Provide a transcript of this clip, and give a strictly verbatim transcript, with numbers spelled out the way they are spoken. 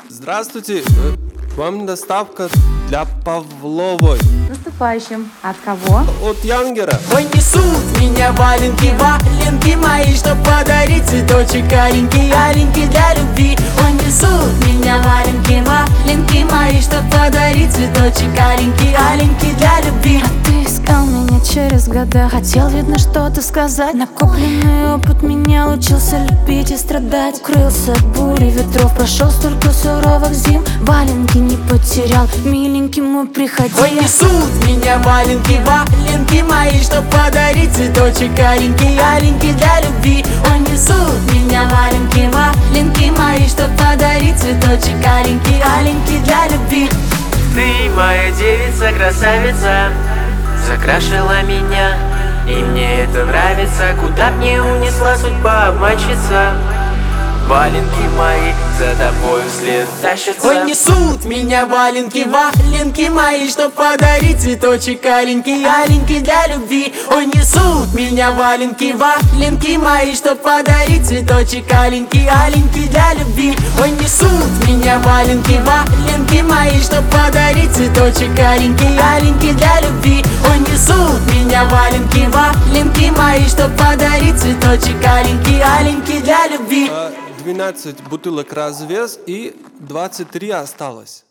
Здравствуйте, э, вам доставка для Павловой. С наступающим. От кого? От Янгера. Ой, несут меня валенки, валенки мои, чтоб подарить цветочек аленький, аленький для любви. Ой, несут меня валенки, валенки мои, чтоб подарить цветочек аленький, аленький для любви. А ты искал меня через года, хотел, видно, что-то сказать. Накопленный опыт меня учился любить и страдать. Укрылся от бури ветров, прошел столько суровых зим. Валенки не потерял, миленький мой, приходи. Ой, несут меня валенки, валенки мои, чтоб подарить цветочек аленький, аленький для любви. Ой, несут меня валенки, валенки мои, чтоб подарить цветочек аленький, аленький для любви. Ты моя девица, красавица, закрашила меня, и мне это нравится. Куда мне унесла судьба обманщица? Валенки мои за тобой вслед тащатся. Ой, несут меня валенки, валенки мои, чтоб подарить цветочек аленький, аленький для любви. Ой, несут меня валенки, валенки мои, чтоб подарить цветочек аленький, аленький для любви. Ой, несут меня валенки, валенки мои, чтоб подарить цветочек аленький, аленький для любви. Ой, несут меня валенки, валенки мои, чтоб подарить цветочек аленький, аленький для любви. двенадцать бутылок развес и двадцать три осталось.